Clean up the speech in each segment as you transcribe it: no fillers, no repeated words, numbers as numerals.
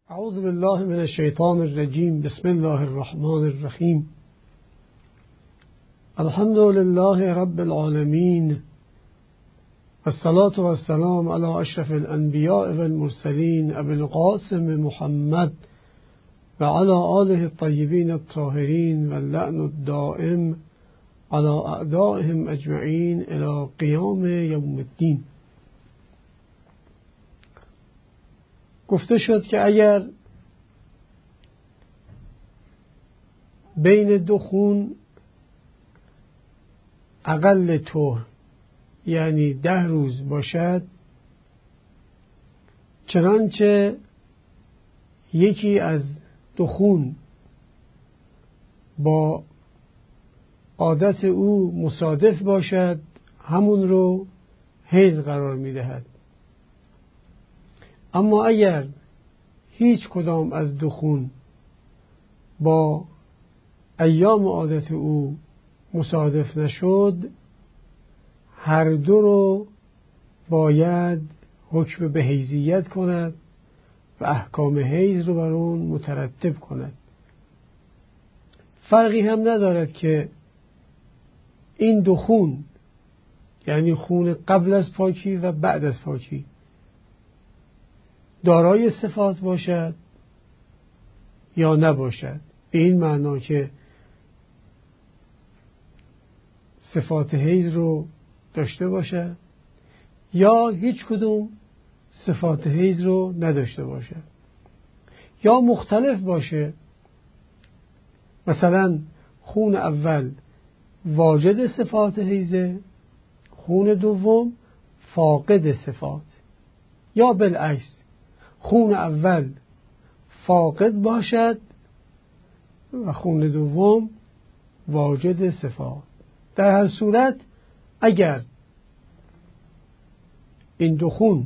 اعوذ بالله من الشیطان الرجیم. بسم الله الرحمن الرحیم. الحمد لله رب العالمین، والصلاة والسلام علی اشرف الانبیاء والمرسلین ابی القاسم محمد و علی آله الطیبین الطاهرین واللعن الدائم علی اعدائهم اجمعین الی قیام یوم الدین. گفته شد که اگر بین دو خون اقل طهر یعنی 10 روز باشد، چنانچه یکی از دو خون با عادت او مصادف باشد، همون رو حیض قرار می‌دهد. اما اگر هیچ کدام از دو خون با ایام عادت او مصادف نشد، هر دو رو باید حکم به حیضیت کند و احکام حیض رو بر اون مترتب کند. فرقی هم ندارد که این دو خون، یعنی خون قبل از پاکی و بعد از پاکی، دارای صفات باشد یا نباشد، به این معنا که صفات حیض رو داشته باشد یا هیچ کدوم صفات حیض رو نداشته باشد، یا مختلف باشه. مثلا خون اول واجد صفات حیضه، خون دوم فاقد صفات، یا بالعکس خون اول فاقد باشد و خون دوم واجد صفات. در هر صورت اگر این دو خون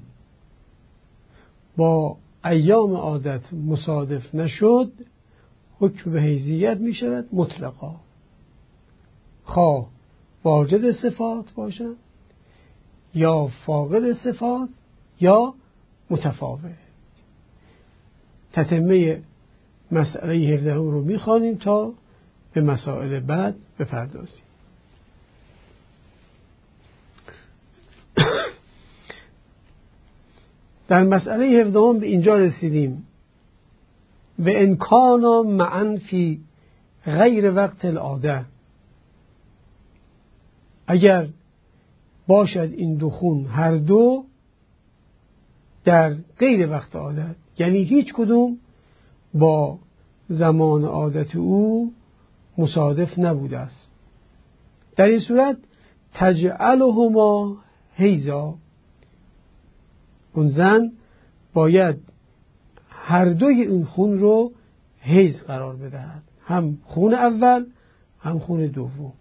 با ایام عادت مصادف نشد، حکم به حیضیت می شود مطلقا، خواه واجد صفات باشد یا فاقد صفات یا متفاوت. تتمه مسئله 17 رو میخوانیم تا به مسائل بعد بپردازیم. در مسئله 17 به اینجا رسیدیم: و ان کانا معا فی غیر وقت العاده. اگر باشد این دو خون هر دو در غیر وقت عادت، یعنی هیچ کدوم با زمان عادت او مصادف نبوده است، در این صورت تجعلهما حیضا. اون زن باید هر دوی این خون رو حیض قرار بدهد، هم خون اول هم خون دوم.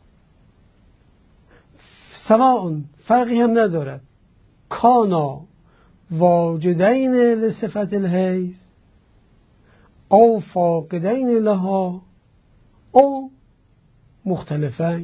سواء، فرقی هم ندارد، کانا واجدین لصفت الحیض او فاقدین لها او مختلفین.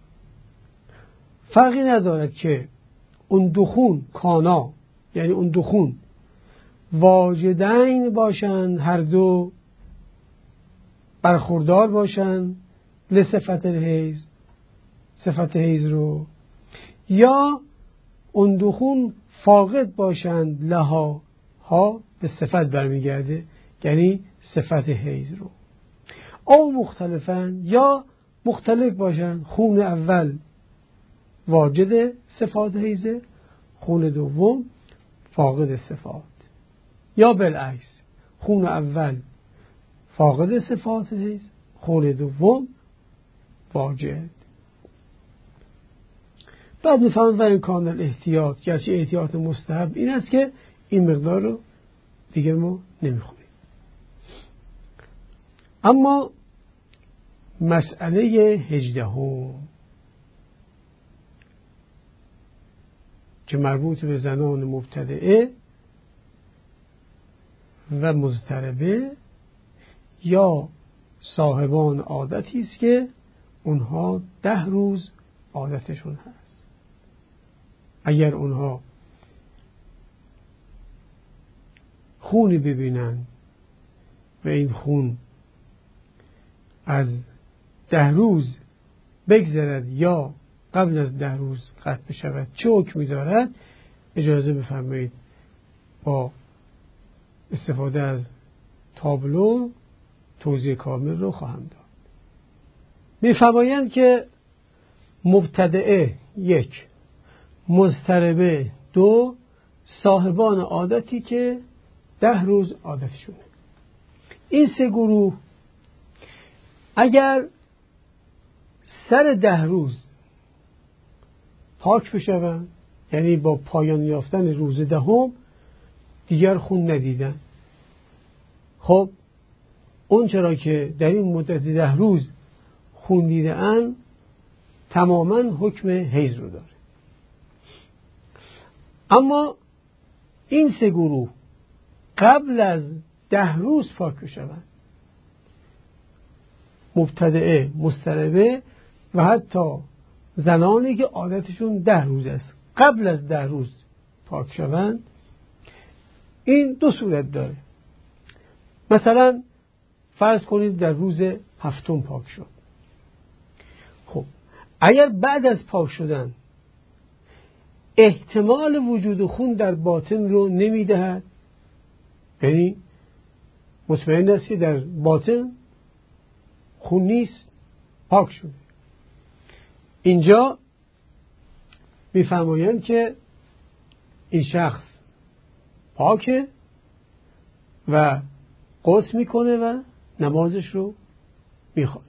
فرقی ندارد که اون دو خون کانا، یعنی اون دو خون واجدین باشند، هر دو برخوردار باشند لصفت الحیض، صفت حیض رو، یا اون دو خون فاقد باشند، لها ها به صفت برمیگرده، یعنی صفت حیض رو، او مختلفن یا مختلف باشند، خون اول واجد صفات حیضه، خون دوم فاقد صفات، یا بالعکس خون اول فاقد صفات حیض، خون دوم واجد. بعد میفهمم و این کامل احتیاط، گرچه احتیاط مستحب این است که این مقدار رو دیگر ما نمیخونیم. اما مسئله 18 که مربوط به زنان مبتدعه و مضطربه یا صاحبان عادتی است که اونها 10 روز عادتشون هست. اگر اونها خونی ببینن و این خون از 10 روز بگذرد یا قبل از 10 روز قطع شود چه حکمی دارد؟ اجازه بفرمایید با استفاده از تابلو توضیح کامل رو خواهم داد. می‌فرمایند که مبتدعه 1، مضطربه 2، صاحبان عادتی که 10 روز عادتشونه. این 3 گروه اگر سر 10 روز پاک بشوند، یعنی با پایان یافتن روز 10 دیگر خون ندیدن، خب اون چرا که در این مدت 10 روز خون دیده اند تماما حکم حیض رو داره. اما این 3 گروه قبل از 10 روز پاک بشوند، مبتدعه، مضطربه و حتی زنانی که عادتشون 10 روز است، قبل از 10 روز پاک شوند، این 2 صورت داره. مثلا فرض کنید در روز 7 پاک شد. خب اگر بعد از پاک شدن احتمال وجود خون در باطن رو نمیدهد، یعنی مطمئن است که در باطن خون نیست، پاک شده، اینجا میفرمایند که این شخص پاکه و غسل میکنه و نمازش رو میخونه.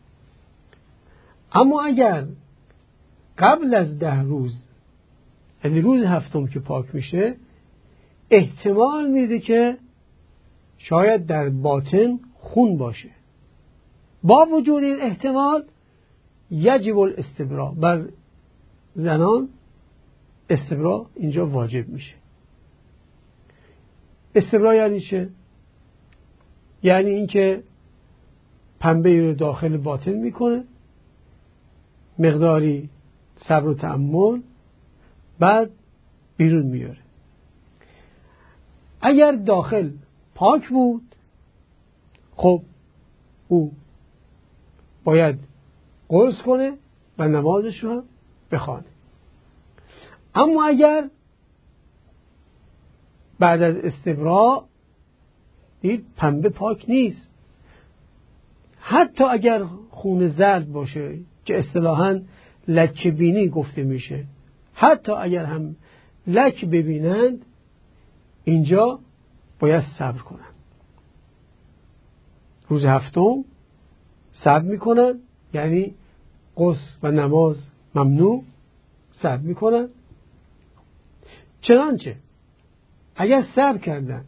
اما اگر قبل از 10 روز، یعنی روز 7 که پاک میشه، احتمال میده که شاید در باطن خون باشه، با وجود این احتمال یجب الاستبراء، بر زنان استبراء اینجا واجب میشه. استبراء یعنی چه؟ یعنی اینکه پنبه رو داخل باطن میکنه، مقداری صبر و تأمل، بعد بیرون میاره. اگر داخل پاک بود، خب او باید غسل کنه و نمازش رو بخوانه. اما اگر بعد از استبراء دید پنبه پاک نیست، حتی اگر خون زرد باشه که اصطلاحاً لکه بینی گفته میشه، حتی اگر هم لک ببینند، اینجا باید صبر کنند. روز 7 صبر میکنند، یعنی غسل و نماز ممنوع، صبر میکنند. چنانچه اگر صبر کردن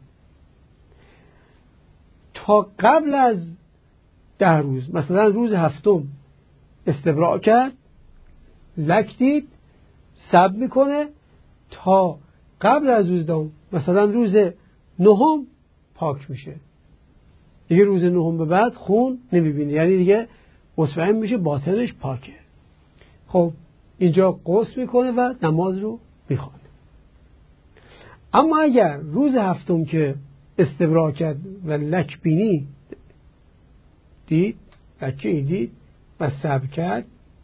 تا قبل از 10 روز، مثلا روز 7 استبراء کرد، لک دید، صبر میکنه تا قبل از روز 10، مثلا روز 9 پاک میشه، دیگه روز 9 به بعد خون نمیبینه، یعنی دیگه مطمئن میشه باطنش پاکه. خب اینجا غسل میکنه و نماز رو میخوانه. اما اگر روز 7 که استبراء کرد و لک بینی دید، لکه دید و صبر کرد،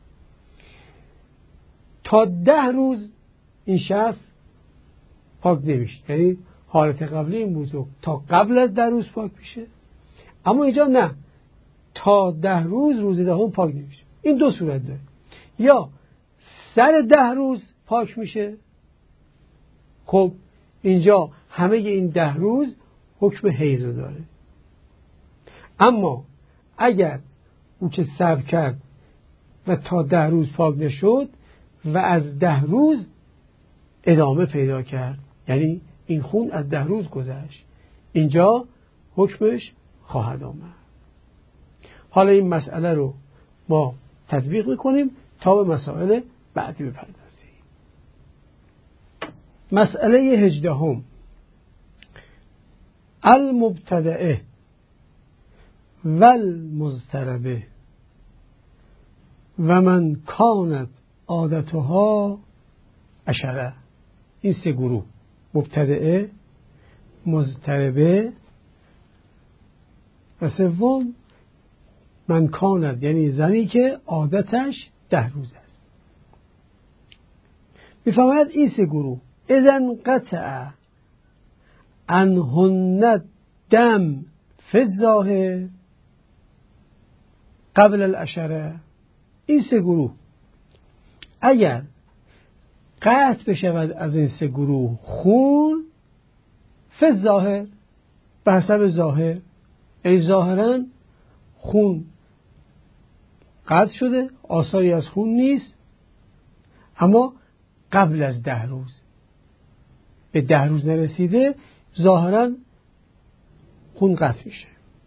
تا 10 روز این شخص پاک نمیشه، یعنی حالت قبلی این بود تا قبل از 10 روز پاک میشه. اما اینجا نه، تا 10 روز، روز 10 پاک نمیشه. این 2 صورت داره، یا سر 10 روز پاک میشه، خب اینجا همه این 10 روز حکم حیض رو داره. اما اگر او که صبر کرد و تا 10 روز پاک نشد و از 10 روز ادامه پیدا کرد، یعنی این خون از 10 روز گذشت، اینجا حکمش خواهد آمد. حالا این مسئله رو ما تطبیق میکنیم تا به مسائل بعدی بپردازیم. مسئله 18 المبتدعه والمضطربه و من کانت عادتها عشره. این 3 گروه، مبتدعه، مضطربه و سوم من کاند، یعنی زنی که عادتش 10 روز است. میفرماید این سه گروه اذن قطع عنهن دم فی الظاهر قبل العشره، این سه گروه اگر قطع بشود از این سه گروه خون فی الظاهر، به حسب ظاهر، ای ظاهرا خون قطع شده، آثاری از خون نیست، اما قبل از 10 روز، به 10 روز نرسیده، ظاهرا خون قطع میشه.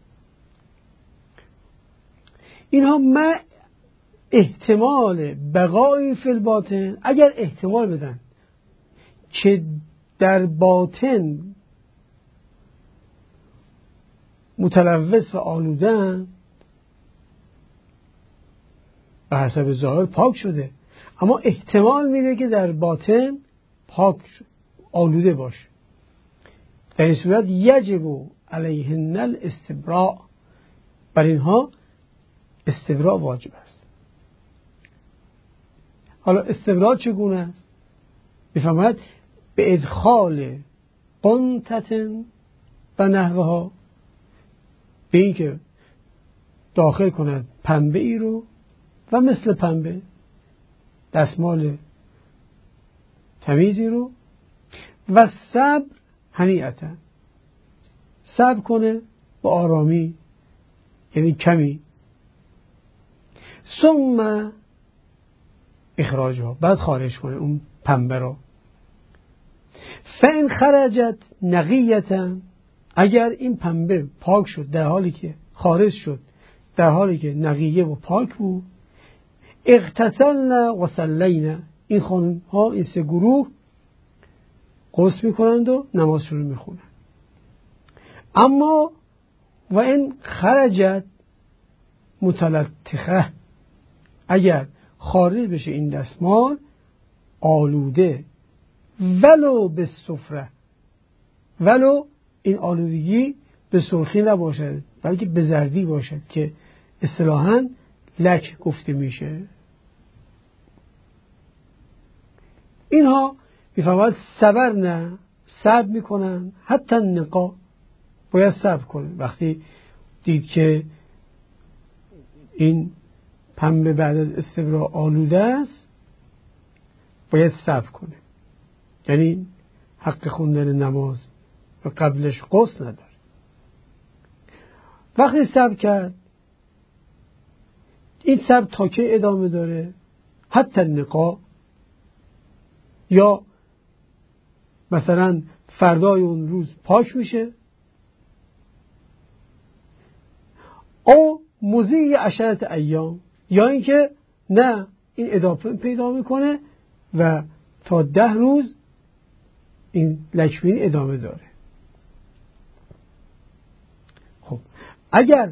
اینها مع احتمال بقای فی الباطن، اگر احتمال بدن که در باطن متلوث و آلودن، به حسب ظاهر پاک شده، اما احتمال میده که در باطن پاک آلوده باشه، در این صورت یجب علیهن الاستبراء، بر اینها استبراء واجب است. حالا استبراء چگونه است؟ میفرماید به ادخال قنطة و نحوها، به این که داخل کند پنبه ای رو و مثل پنبه دستمال تمیزی رو، و صبر هنیئتا، صبر کنه با آرامی، یعنی کمی، ثم اخراجها، بعد خارج کنه اون پنبه رو. فإن خرجت نقیتا، اگر این پنبه پاک شد، در حالی که خارج شد در حالی که نقیه و پاک بود، اغتسلن و صلینا، این خانم ها، این سه گروه غسل میکنند و نمازشون رو میخونند. اما و این خرجت متلطخه، اگر خارج بشه این دستمال آلوده، ولو به صفره، ولو این آلودگی به سرخی نباشد بلکه به زردی باشد که اصطلاحاً لک گفته میشه، اینها میفرماید صبر نه، صبر میکنن، حتی نقا، باید صبر کنه. وقتی دید که این پنبه بعد از استبراء آلوده است باید صبر کنه، یعنی حق خوندن نماز و قبلش غسل نداره. وقتی صبر کرد، این صبر تا که ادامه داره؟ حتی نقا، یا مثلا فردای اون روز پاک میشه، او مضی 10 ایام، یا اینکه نه، این ادامه پیدا میکنه و تا 10 روز این لکبین ادامه داره. خب اگر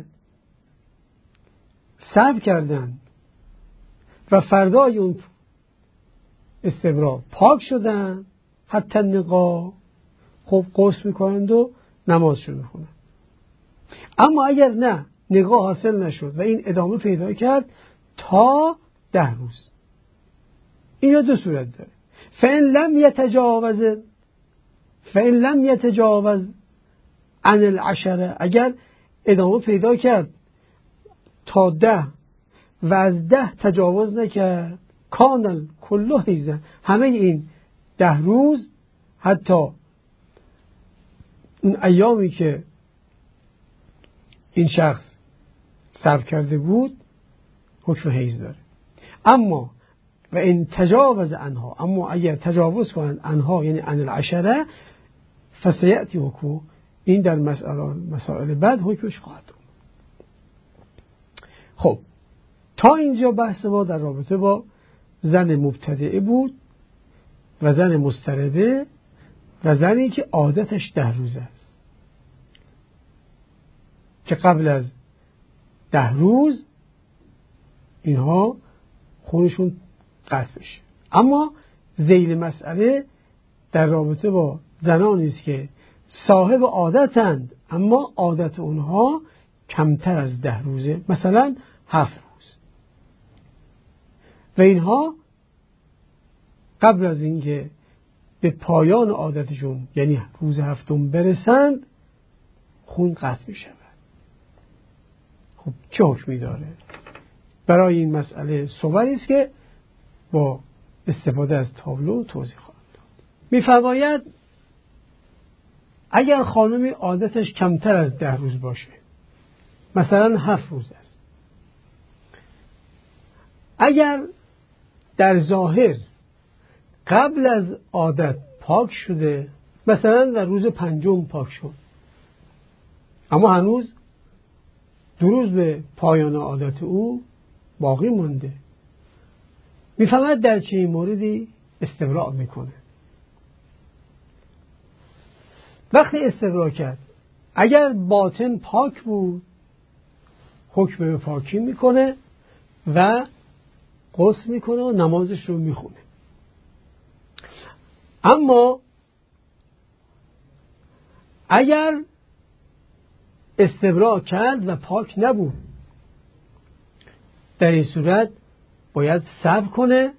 صبر کردن و فردای اون استبراء پاک شدن، حتی نقا، خب غسل میکنند و نمازشون میخونند. اما اگر نه، نقا حاصل نشد و این ادامه پیدا کرد تا 10 روز، اینا دو صورت داره. فإن لم يتجاوز عن العشره، اگر ادامه پیدا کرد تا 10 و از 10 تجاوز نکرد، کانل کلو حیزن، همه این 10 روز، حتی اون ایامی که این شخص صبر کرده بود حکم حیز داره. اما و این تجاوز عنها، اما اگر تجاوز کنند عنها یعنی عن العشره، فسیأتی حکم، این در مسائل بعد حکمش خواهد بود. خب تا اینجا بحث ما در رابطه با زن مبتدعه بود و زن مضطربه و زنی که عادتش 10 روز است که قبل از 10 روز اینها خونشون قطع بشه. اما ذیل مسئله در رابطه با زنانی است که صاحب عادتند، اما عادت اونها کمتر از 10 روزه، مثلا 7 روز، و اینها قبل از اینکه به پایان عادتشون یعنی روز هفتم برسند خون قطع می شود. خب چه حکمی داره؟ برای این مسئله صوری است که با استفاده از تابلو توضیح خواهم داد. می‌فرماید اگر خانمی عادتش کمتر از 10 روز باشه، مثلا 7 روز است، اگر در ظاهر قبل از عادت پاک شده، مثلا در روز 5 پاک شد، اما هنوز 2 روز به پایان عادت او باقی مونده، میفهمد در چه موردی استبراء میکنه. وقتی استبراء کرد اگر باطن پاک بود حکم به پاکی میکنه و غسل میکنه و نمازش رو میخونه. اما اگر استبراء کرد و پاک نبود، در این صورت باید صبر کنه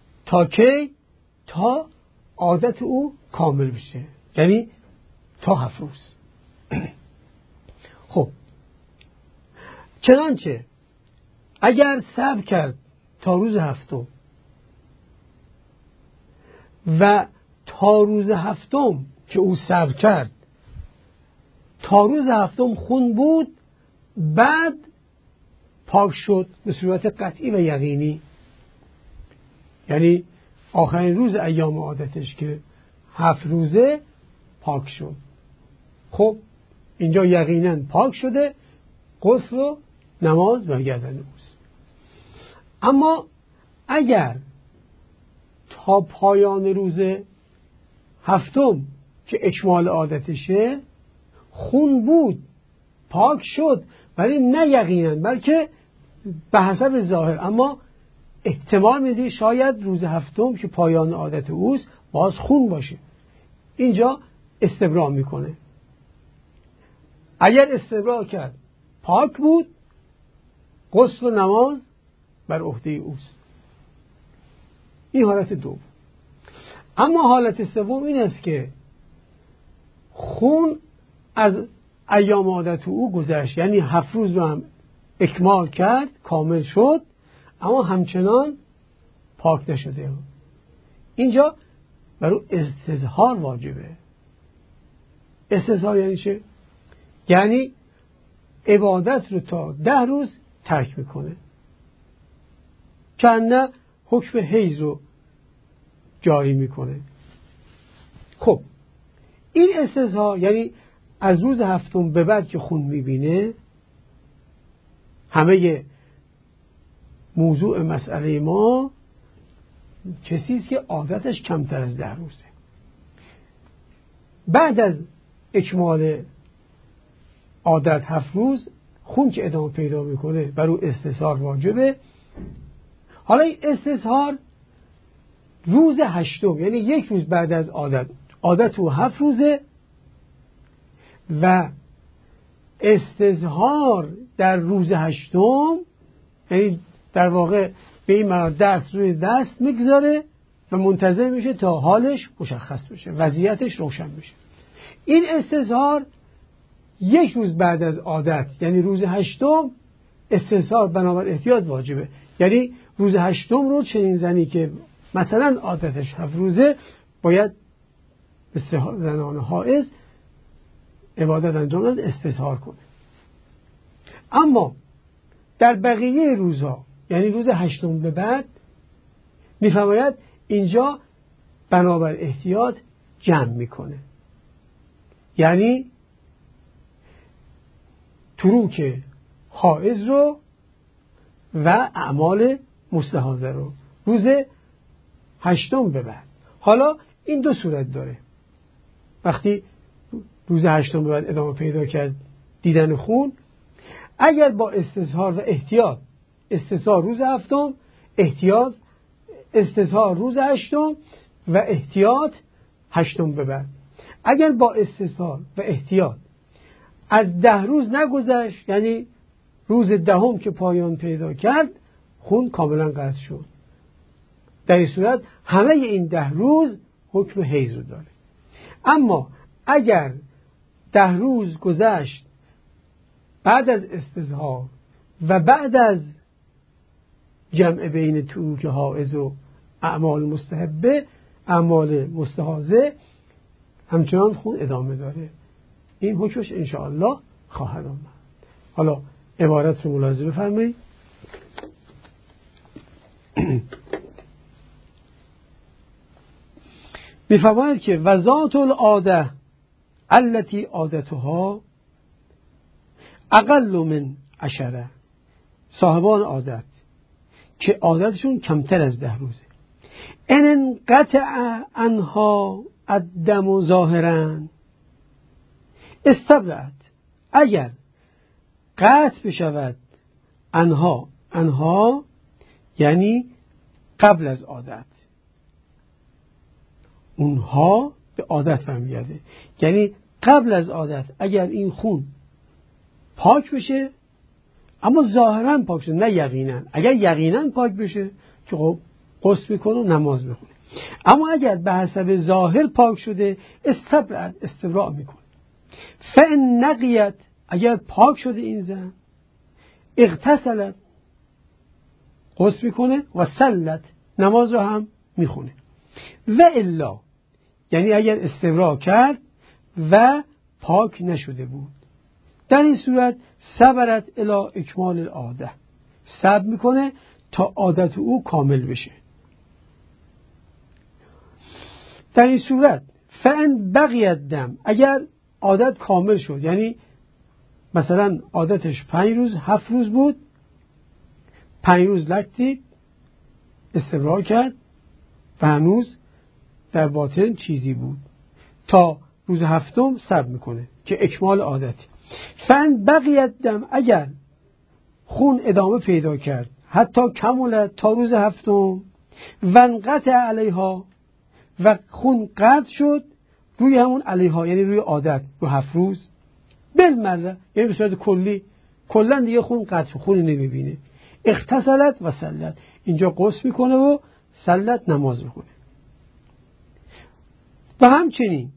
تا عادت او کامل بشه، یعنی تا 7 روز. خب چنانچه اگر صبر کرد تا روز 7 و تا روز 7 که او صبر کرد تا روز 7 خون بود، بعد پاک شد به صورت قطعی و یقینی، یعنی آخرین روز ایام عادتش که 7 روزه پاک شد. خب اینجا یقینا پاک شده، غسل و نماز برگردن اوست. اما اگر تا پایان روز 7 که اکمال عادتشه خون بود، پاک شد، ولی نه یقینا، بلکه به حسب ظاهر، اما احتمال میده شاید روز 7 که پایان عادت اوست باز خون باشه، اینجا استبراء میکنه. اگر استبراء کرد پاک بود، غسل و نماز بر عهده اوست. این حالت دوم. اما حالت سوم این است که خون از ایام عادت او گذشت، یعنی 7 روز رو هم اکمال کرد، کامل شد، اما همچنان پاک نشده. اینجا برای استظهار واجبه. استظهار یعنی چه؟ یعنی عبادت رو تا 10 روز ترک میکنه، کنه حکم حیض رو جاری میکنه. خب این استظهار یعنی از روز 7 به بعد که خون میبینه، همه موضوع مسئله ما کسی است که عادتش کمتر از 10 روزه. بعد از اکمال عادت 7 روز خون که ادامه پیدا میکنه، برای استظهار واجبه. حالا این استظهار روز 8، یعنی 1 روز بعد از عادت او 7 روزه و استظهار در روز 8، یعنی در واقع به این معنی دست روی دست میگذاره و منتظر میشه تا حالش مشخص بشه، وضعیتش روشن بشه. این استظهار 1 روز بعد از عادت، یعنی روز 8، استظهار بنابر احتیاط واجبه. یعنی روز 8 رو چنین زنی که مثلا عادتش 7 روزه باید به زنان حائض عبادت انجام داد، استظهار کنه. اما در بقیه روزها، یعنی روز 8 به بعد، میفرماید اینجا بنابر احتیاط جمع میکنه، یعنی تروک حائض رو و اعمال مستحاضه رو روز 8 به بعد. حالا این 2 صورت داره. وقتی روز 8 به بعد ادامه پیدا کرد دیدن خون، اگر با استظهار و احتیاط، استظهار روز 7، احتیاط استظهار روز 8 و احتیاط 8 به بعد. اگر با استظهار و احتیاط از 10 روز نگذشت، یعنی روز 10 که پایان پیدا کرد خون کاملا قطع شد. در این صورت همه این 10 روز حکم حیض رو داره. اما اگر 10 روز گذشت بعد از استظهار و بعد از جمع بین تروک حائض و اعمال مستحبه، اعمال مستحاضه، همچنان خون ادامه داره. این حکمش انشاءالله خواهد آمد. حالا عبارت رو ملاحظه بفرمایید. می‌فرماید که وذات العاده التي عادتها اقل من 10، صاحبان عادت که عادتشون کمتر از 10 روزه، ان انقطع عنها الدم ظاهرا استبرأت، اگر قطع بشود انها یعنی قبل از عادت، اونها به عادت برمیگرده، یعنی قبل از عادت اگر این خون پاک بشه، اما ظاهرا پاک شده نه یقینا، اگر یقینا پاک بشه که خب غسل میکنه و نماز میخونه، اما اگر به حسب ظاهر پاک شده استبراء میکنه. فإن نقیت، اگر پاک شده این زن، اغتسلت، غسل میکنه، و صلت، نماز رو هم میخونه. و الا، یعنی اگر استبراء کرد و پاک نشده بود، در این صورت صبرت الی اکمال العاده، صبر میکنه تا عادت او کامل بشه. در این صورت فإن بقی الدم، اگر عادت کامل شد، یعنی مثلا عادتش 5 روز 7 روز بود، 5 روز لکتید، استبراء کرد و هنوز در باطن چیزی بود، تا روز 7 صبر میکنه که اکمال عادتی. فإن بقی الدم، اگر خون ادامه پیدا کرد حتی کمولت تا روز 7 و انقطع علیها، و خون قطع شد روی همون علیها، یعنی روی عادت، رو 7 روز بالمره، یعنی به صورت کلی کلا دیگه خون قطع شد، خونی نمیبینه، اغتسلت و صلت، اینجا غسل میکنه و صلت، نماز میکنه. و همچنین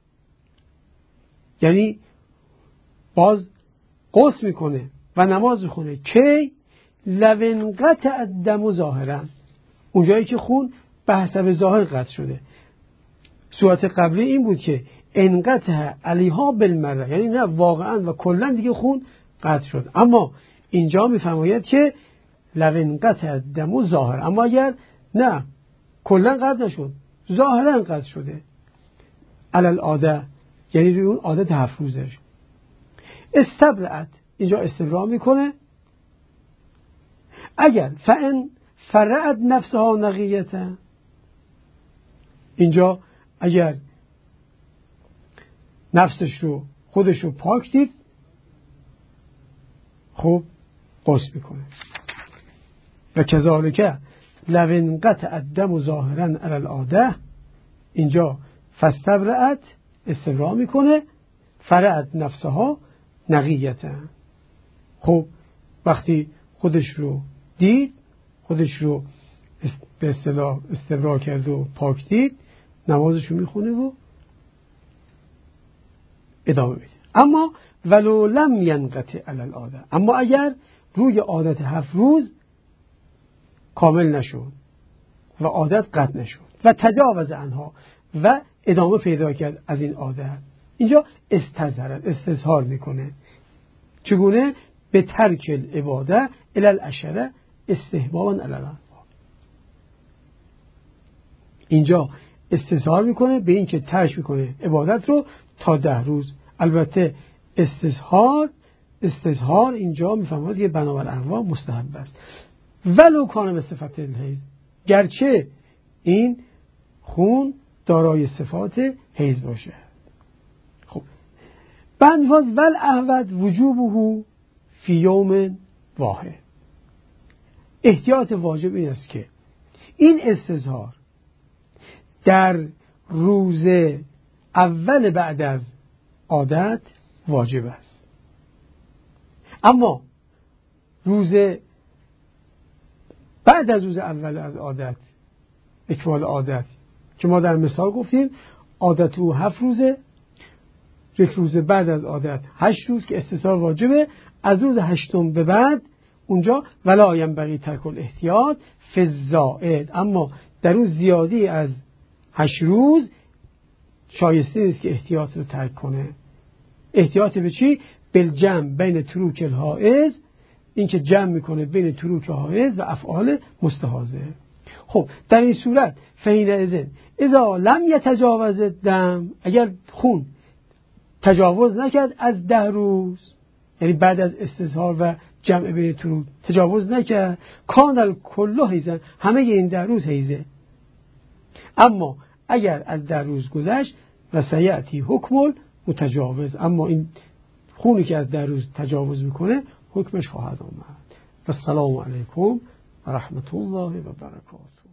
یعنی باز غسل میکنه و نماز میخونه که لو انقطع الدم ظاهرا، اونجایی که خون به حسب ظاهر قطع شده. صورت قبلی این بود که انقطع علیها بالمره، یعنی نه واقعا و کلا دیگه خون قطع شد، اما اینجا میفرماید که لو انقطع الدم ظاهرا، اما اگر نه کلا قطع نشد، ظاهرا قطع شده، علی العاده، یعنی روی اون عادت 7 روزش، استبرأت، اینجا استبراء میکنه. اگر فإن فرعت نفسها نقیتا، اینجا اگر نفسش رو خودش رو پاک دید، خب غسل میکنه. و کذالک لو انقطع الدم ظاهرا علی العاده، اینجا فاستبرأت، استبراء میکنه، فرعت نفسها نقیتا، خب وقتی خودش رو دید، خودش رو به اصطلاح استبراء کرد و پاک دید، نمازش رو میخونه و ادامه میده. اما ولو لم ینقطع علی العاده، اما اگر روی عادت 7 روز کامل نشد و عادت قطع نشد و تجاوز عنها و ادامه پیدا کرد از این عادت، اینجا استظهار میکنه. چگونه؟ به ترک العباده الی العشره استحبابا علی الانواع، اینجا استظهار میکنه به این که ترک میکنه عبادت رو تا 10 روز. البته استظهار اینجا میفهمید که بنابر انواع مستحب است، ولو کان به صفت الحیض، گرچه این خون دارای صفات حیض باشه. خب بند ول احوط وجوبه فی یوم واحد، احتیاط واجب این است که این استظهار در روز اول بعد از عادت واجب است. اما روز بعد از روز اول از عادت، اکمال عادت که ما در مثال گفتیم عادت او 7 روزه، یک روز بعد از عادت 8 روز که استثار واجبه، از روز 8 به بعد اونجا ولا ینبغی ترک الاحتیاط فی الزائد، اما در اون زیادی از 8 روز شایسته نیست که احتیاط رو ترک کنه. احتیاط به چی؟ بالجمع بین تروک الحائز، این که جمع میکنه بین تروک حائز و افعال مستحاضه. خب در این صورت فحینئذ اذا لم یتجاوز الدم، اگر خون تجاوز نکرد از 10 روز، یعنی بعد از استظهار و جمع بین تروک تجاوز نکرد، کان الکل حیضا، همه این 10 روز حیضه. اما اگر از 10 روز گذشت و سیأتی حکم متجاوز، اما این خونی که از 10 روز تجاوز میکنه حکمش خواهد آمد. و السلام علیکم و رحمت الله و برکاته.